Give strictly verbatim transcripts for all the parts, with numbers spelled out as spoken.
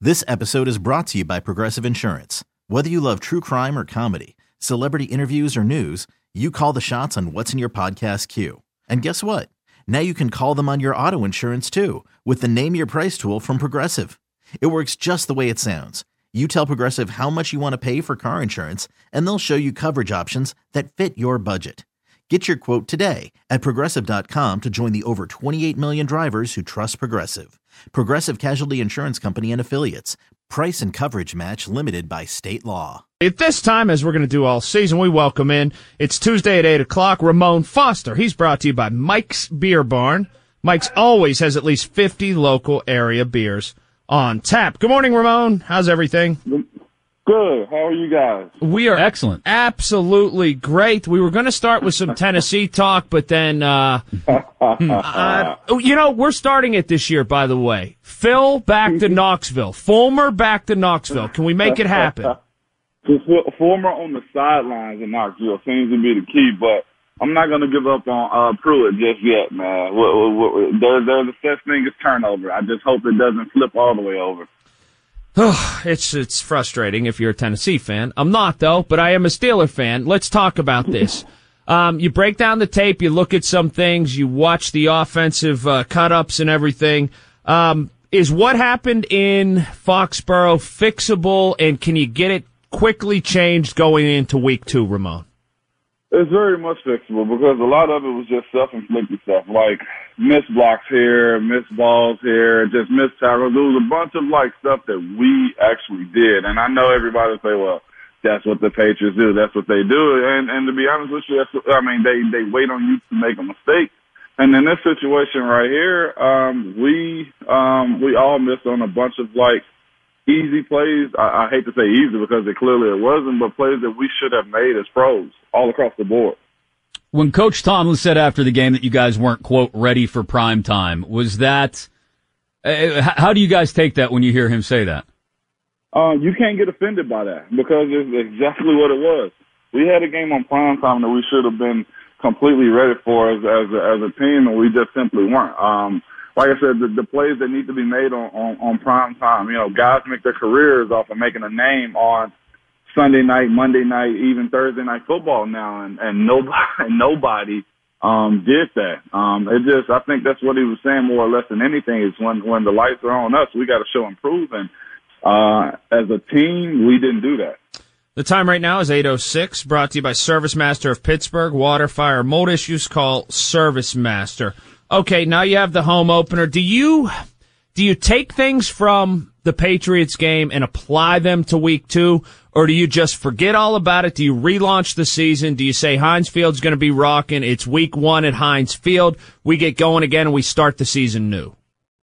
This episode is brought to you by Progressive Insurance. Whether you love true crime or comedy, celebrity interviews or news, you call the shots on what's in your podcast queue. And guess what? Now you can call them on your auto insurance too with the Name Your Price tool from Progressive. It works just the way it sounds. You tell Progressive how much you want to pay for car insurance, and they'll show you coverage options that fit your budget. Get your quote today at Progressive dot com to join the over twenty-eight million drivers who trust Progressive. Progressive Casualty Insurance Company and Affiliates. Price and coverage match limited by state law. At this time, as we're going to do all season, we welcome in, it's Tuesday at eight o'clock, Ramon Foster. He's brought to you by Mike's Beer Barn. Mike's always has at least fifty local area beers on tap. Good morning, Ramon. How's everything? Good. How are you guys? We are excellent. Absolutely great. We were going to start with some Tennessee talk, but then, uh, uh, you know, we're starting it this year, by the way. Phil back to Knoxville. Fulmer back to Knoxville. Can we make it happen? Fulmer on the sidelines in Knoxville seems to be the key, but I'm not going to give up on uh, Pruitt just yet, man. There, there's a such thing as turnover. I just hope it doesn't flip all the way over. it's it's frustrating if you're a Tennessee fan. I'm not, though, but I am a Steeler fan. Let's talk about this. Um, you break down the tape, you look at some things, you watch the offensive uh, cut-ups and everything. Um, is what happened in Foxborough fixable, and can you get it quickly changed going into week two, Ramon? It's very much fixable because a lot of it was just self-inflicted stuff, like missed blocks here, missed balls here, just missed tackles. There was a bunch of, like, stuff that we actually did. And I know everybody will say, well, that's what the Patriots do. That's what they do. And and to be honest with you, that's, I mean, they, they wait on you to make a mistake. And in this situation right here, um, we um, we all missed on a bunch of, like, easy plays. I, I hate to say easy because it clearly it wasn't, but plays that we should have made as pros all across the board. When Coach Tomlin said after the game that you guys weren't, quote, ready for prime time, was that uh, – how do you guys take that when you hear him say that? Uh, you can't get offended by that because it's exactly what it was. We had a game on prime time that we should have been completely ready for as, as, a, as a team, and we just simply weren't. Um, like I said, the, the plays that need to be made on, on, on prime time, you know, guys make their careers off of making a name on Sunday night, Monday night, even Thursday night football now, and, and nobody, nobody, um, did that. Um, it just, I think that's what he was saying more or less than anything is when, when the lights are on us, we got to show improvement. Uh, as a team, we didn't do that. The time right now is eight oh six, brought to you by Service Master of Pittsburgh. Water, fire, mold issues, call Service Master. Okay, now you have the home opener. Do you, do you take things from the Patriots game and apply them to week two? Or do you just forget all about it? Do you relaunch the season? Do you say Heinz Field's going to be rocking? It's week one at Heinz Field. We get going again and we start the season new.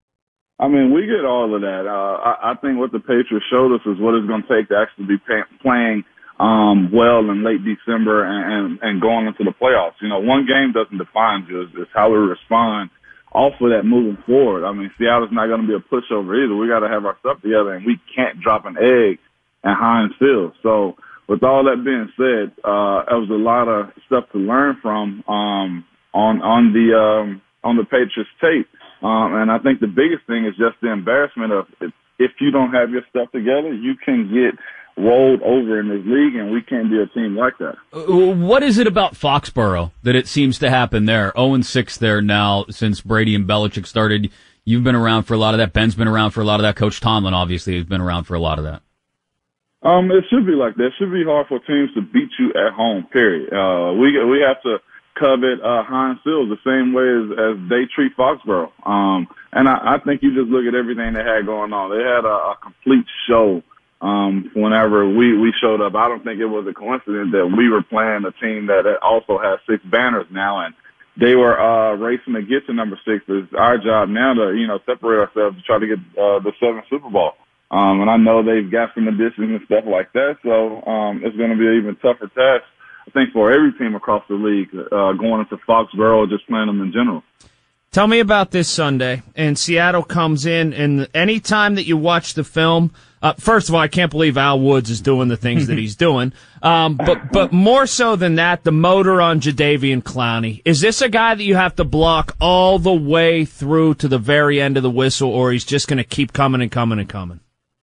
I mean, we get all of that. Uh, I, I think what the Patriots showed us is what it's going to take to actually be pay, playing um, well in late December and, and, and going into the playoffs. You know, one game doesn't define you. It's, it's how we respond off of that moving forward. I mean, Seattle's not going to be a pushover either. We got to have our stuff together, and we can't drop an egg at Heinz Field. So with all that being said, uh, it was a lot of stuff to learn from um, on on the um, on the Patriots tape. Um, and I think the biggest thing is just the embarrassment of if, if you don't have your stuff together, you can get rolled over in this league, and we can't be a team like that. What is it about Foxborough that it seems to happen there? oh and six there now since Brady and Belichick started. You've been around for a lot of that. Ben's been around for a lot of that. Coach Tomlin, obviously, has been around for a lot of that. Um, it should be like that. It should be hard for teams to beat you at home, period. Uh, we we have to covet uh, Heinz Field the same way as, as they treat Foxborough. Um, and I, I think you just look at everything they had going on. They had a, a complete show um, whenever we, we showed up. I don't think it was a coincidence that we were playing a team that also has six banners now, and they were uh, racing to get to number six. It's our job now to, you know, separate ourselves to try to get uh, the seventh Super Bowl. Um, and I know they've got some additions and stuff like that, so um, it's going to be an even tougher task, I think, for every team across the league uh, going into Foxborough or just playing them in general. Tell me about this Sunday, and Seattle comes in, and any time that you watch the film, uh, first of all, I can't believe Al Woods is doing the things that he's doing, um, but but more so than that, the motor on Jadeveon Clowney. Is this a guy that you have to block all the way through to the very end of the whistle, or he's just going to keep coming and coming and coming?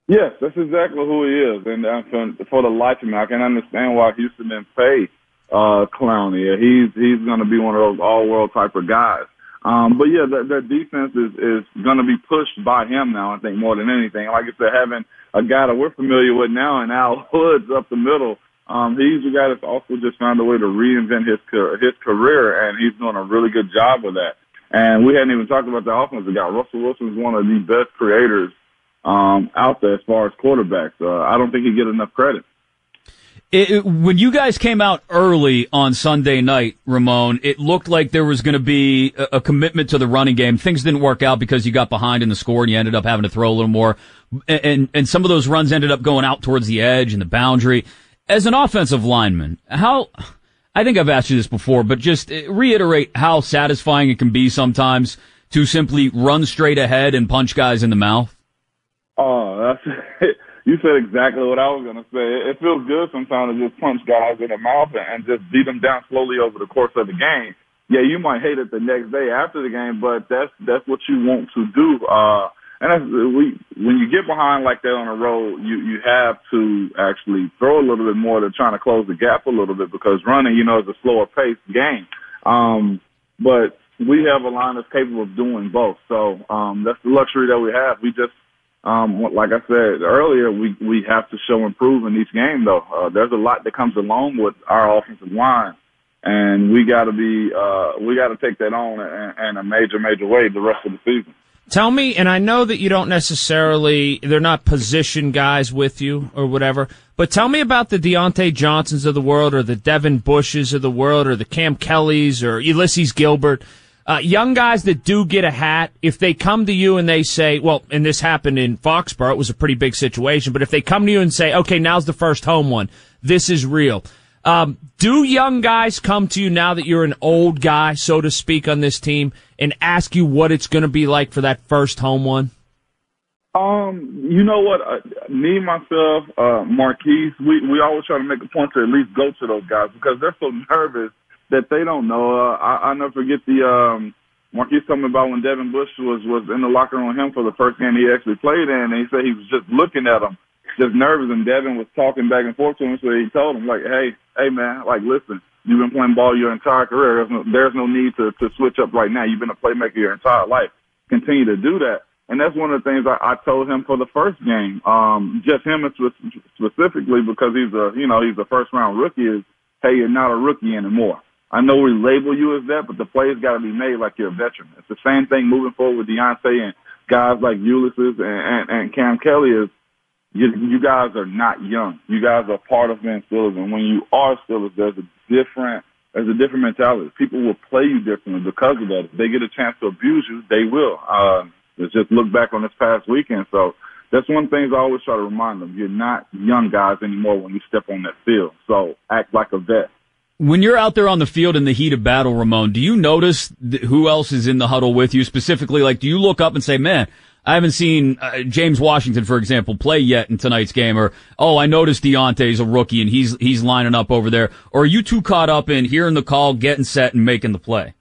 Yes, that's exactly who he is. And uh, for, for the life of me, I can understand why Houston didn't pay uh, Clowney. He's he's going to be one of those all-world type of guys. Um, but, yeah, that, that defense is, is going to be pushed by him now, I think, more than anything. Like I said, having a guy that we're familiar with now and Al Hood's up the middle, um, he's a guy that's also just found a way to reinvent his his career, and he's doing a really good job with that. And we hadn't even talked about the offensive guy. Russell Wilson's one of the best creators um, out there as far as quarterbacks. Uh, I don't think he get enough credit. It, it, when you guys came out early on Sunday night, Ramon, it looked like there was going to be a, a commitment to the running game. Things didn't work out because you got behind in the score and you ended up having to throw a little more. And, and, and some of those runs ended up going out towards the edge and the boundary. As an offensive lineman, how, I think I've asked you this before, but just reiterate how satisfying it can be sometimes to simply run straight ahead and punch guys in the mouth. Oh, that's you said exactly what I was going to say. It feels good sometimes to just punch guys in the mouth and just beat them down slowly over the course of the game. Yeah, you might hate it the next day after the game, but that's that's what you want to do. Uh, and that's, we, when you get behind like that on the road, you, you have to actually throw a little bit more to trying to close the gap a little bit because running, you know, is a slower paced game. Um, but we have a line that's capable of doing both. So um, that's the luxury that we have. We just, Um, like I said earlier, we, we have to show improvement in each game, though. Uh, there's a lot that comes along with our offensive line, and we got to be, uh, we got to take that on in, in a major, major way the rest of the season. Tell me, and I know that you don't necessarily, they're not position guys with you or whatever, but tell me about the Deontay Johnsons of the world or the Devin Bushes of the world or the Cam Kellys or Ulysses Gilbert. Uh, young guys that do get a hat, if they come to you and they say, well, and this happened in Foxborough, it was a pretty big situation, but if they come to you and say, okay, now's the first home one, this is real. Um, do young guys come to you now that you're an old guy, so to speak, on this team and ask you what it's going to be like for that first home one? Um, you know what? Uh, me, myself, uh, Marquise, we, we always try to make a point to at least go to those guys because they're so nervous that they don't know. Uh, I, I never forget the um, Marquise told me about when Devin Bush was, was in the locker room with him for the first game he actually played in, and he said he was just looking at him, just nervous, and Devin was talking back and forth to him, so he told him, like, hey, hey, man, like, listen, you've been playing ball your entire career. There's no, there's no need to, to switch up right now. You've been a playmaker your entire life. Continue to do that. And that's one of the things I, I told him for the first game, um, just him specifically because he's a, you know, he's a first-round rookie is, hey, you're not a rookie anymore. I know we label you as that, but the play's got to be made like you're a veteran. It's the same thing moving forward with Deontay and guys like Ulysses and, and, and Cam Kelly is you, you guys are not young. You guys are part of being Steelers, and when you are Steelers, there's a different there's a different mentality. People will play you differently because of that. If they get a chance to abuse you, they will. Uh, let's just look back on this past weekend. So that's one thing I always try to remind them. You're not young guys anymore when you step on that field. So act like a vet. When you're out there on the field in the heat of battle, Ramon, do you notice th- who else is in the huddle with you specifically? Like, do you look up and say, man, I haven't seen uh, James Washington, for example, play yet in tonight's game, or, oh, I noticed Deontay's a rookie and he's he's lining up over there, or are you too caught up in hearing the call, getting set, and making the play?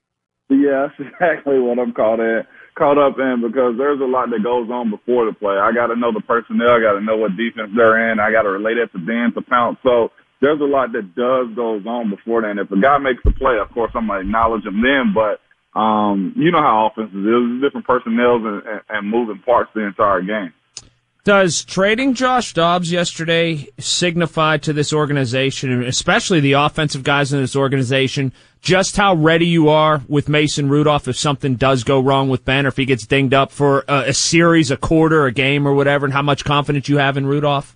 Yeah, that's exactly what I'm caught in, caught up in because there's a lot that goes on before the play. I got to know the personnel. I got to know what defense they're in. I got to relate it to Dan to Pounce. So there's a lot that does goes on before then. If a guy makes a play, of course, I'm going to acknowledge him then. But um, you know how offenses is. There's different personnel and, and, and moving parts the entire game. Does trading Josh Dobbs yesterday signify to this organization, and especially the offensive guys in this organization, just how ready you are with Mason Rudolph if something does go wrong with Ben or if he gets dinged up for a, a series, a quarter, a game, or whatever, and how much confidence you have in Rudolph?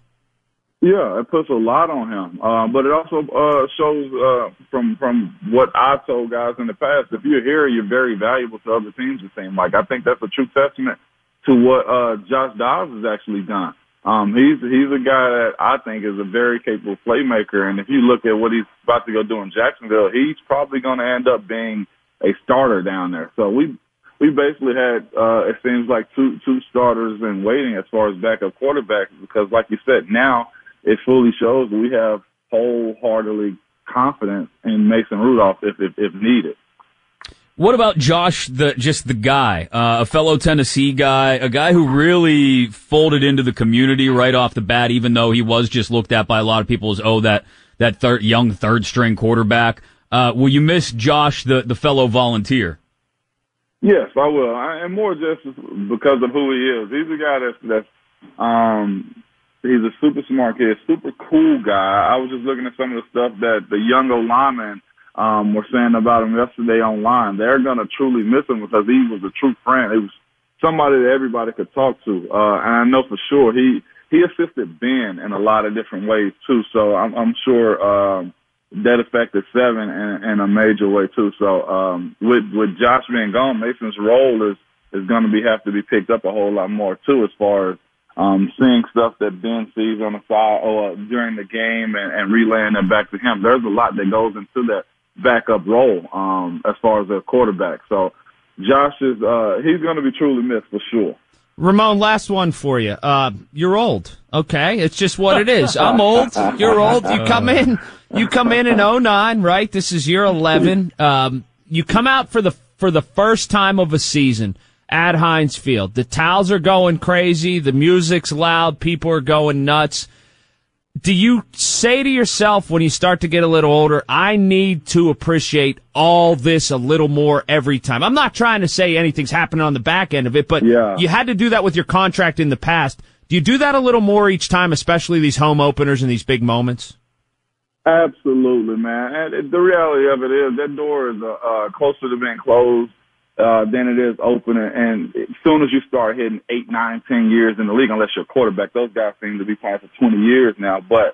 Yeah, it puts a lot on him. Uh, but it also uh, shows uh, from from what I've told guys in the past, if you're here, you're very valuable to other teams, it seems like. I think that's a true testament to what uh, Josh Dobbs has actually done. Um, he's he's a guy that I think is a very capable playmaker. And if you look at what he's about to go do in Jacksonville, he's probably going to end up being a starter down there. So we we basically had, uh, it seems like, two two starters in waiting as far as backup quarterbacks because, like you said, now it fully shows that we have wholeheartedly confidence in Mason Rudolph if, if, if needed. What about Josh, the just the guy, uh, a fellow Tennessee guy, a guy who really folded into the community right off the bat, even though he was just looked at by a lot of people as, oh, that, that third, young third-string quarterback. Uh, will you miss Josh, the, the fellow volunteer? Yes, I will, I, and more just because of who he is. He's a guy that's, that's um, he's a super smart kid, super cool guy. I was just looking at some of the stuff that the young linemen um, were saying about him yesterday online. They're going to truly miss him because he was a true friend. He was somebody that everybody could talk to, uh, and I know for sure he he assisted Ben in a lot of different ways too. So I'm, I'm sure. Um, That affected Seven in, in a major way too. So um, with with Josh being gone, Mason's role is is going to be have to be picked up a whole lot more too, as far as um, seeing stuff that Ben sees on the side or uh, during the game and, and relaying it back to him. There's a lot that goes into that backup role um, as far as a quarterback. So Josh is uh, he's going to be truly missed for sure. Ramon, last one for you. Uh, you're old. Okay. It's just what it is. I'm old. You're old. You come in, you come in in oh nine, right? This is year eleven. Um, you come out for the, for the first time of a season at Heinz Field. The towels are going crazy. The music's loud. People are going nuts. Do you say to yourself when you start to get a little older, I need to appreciate all this a little more every time? I'm not trying to say anything's happening on the back end of it, but yeah. You had to do that with your contract in the past. Do you do that a little more each time, especially these home openers and these big moments? Absolutely, man. And the reality of it is that door is uh, uh, closer to being closed uh, than it is open. And as soon as you start hitting eight, nine, ten years in the league, unless you're a quarterback, those guys seem to be playing for twenty years now. But,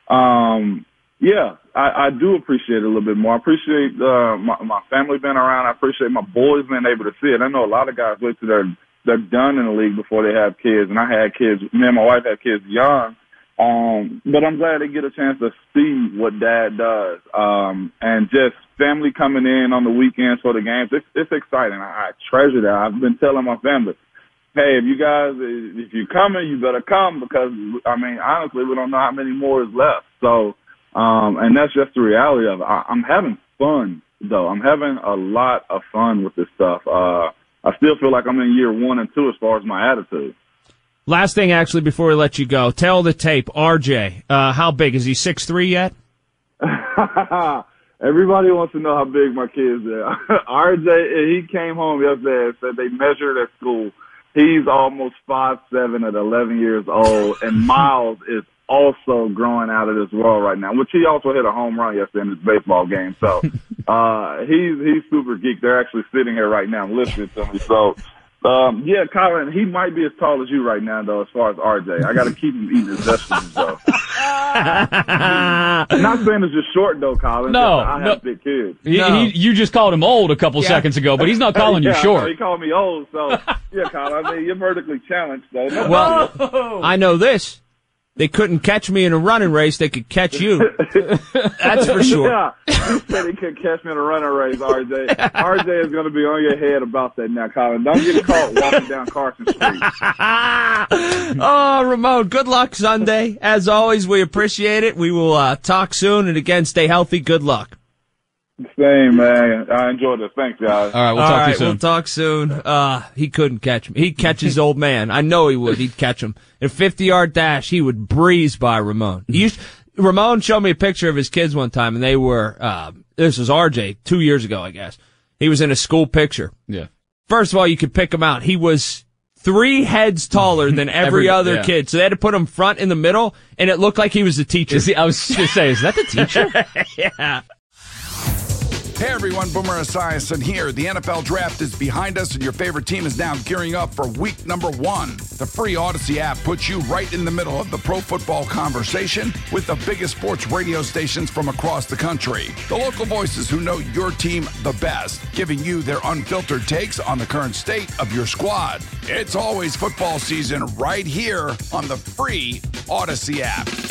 um, yeah, I, I do appreciate it a little bit more. I appreciate uh, my, my family being around. I appreciate my boys being able to see it. I know a lot of guys wait till they're, they're done in the league before they have kids. And I had kids, me and my wife had kids young. Um, but I'm glad they get a chance to see what Dad does. Um, and just family coming in on the weekends for the games. It's, it's exciting. I, I treasure that. I've been telling my family, hey, if you guys, if you're coming, you better come because, I mean, honestly, we don't know how many more is left. So, um, and that's just the reality of it. I, I'm having fun, though. I'm having a lot of fun with this stuff. Uh, I still feel like I'm in year one and two as far as my attitude. Last thing, actually, before we let you go, tell the tape, R J, uh, how big? Is he six three yet? Everybody wants to know how big my kids are. R J, he came home yesterday and said they measured at school. He's almost five seven at eleven years old, and Miles is also growing out of this world right now, which he also hit a home run yesterday in his baseball game. So uh, he's he's super geek. They're actually sitting here right now listening to me. So, um, yeah, Colin, he might be as tall as you right now, though, as far as R J. I got to keep him eating his vegetables, though. Not saying it's just short, though, Colin. No, I have no. big kids. He, No. he, you just called him old a couple Yeah. seconds ago, but he's not calling yeah, you short. He called me old, so, yeah, Colin, I mean, you're vertically challenged, though. No Well, problem. I know this. They couldn't catch me in a running race. They could catch you. That's for sure. Yeah, you said he could catch me in a running race, R J. R J is going to be on your head about that now, Colin. Don't get caught walking down Carson Street. Oh, Ramon, good luck Sunday. As always, we appreciate it. We will uh, talk soon. And again, stay healthy. Good luck. Same, man. I enjoyed this. Thanks, guys. All right, we'll All talk right, to you soon. we'll talk soon. Uh, he couldn't catch me. He'd catch his old man. I know he would. He'd catch him. In a fifty-yard dash, he would breeze by Ramon. He used, Ramon showed me a picture of his kids one time, and they were, uh, this was R J, two years ago, I guess. He was in a school picture. Yeah. First of all, you could pick him out. He was three heads taller than every, Every- other yeah. kid. So they had to put him front in the middle, and it looked like he was the teacher. Is he, I was going to say, is that the teacher? Yeah. Hey everyone, Boomer Esiason here. The N F L Draft is behind us and your favorite team is now gearing up for week number one. The free Odyssey app puts you right in the middle of the pro football conversation with the biggest sports radio stations from across the country. The local voices who know your team the best, giving you their unfiltered takes on the current state of your squad. It's always football season right here on the free Odyssey app.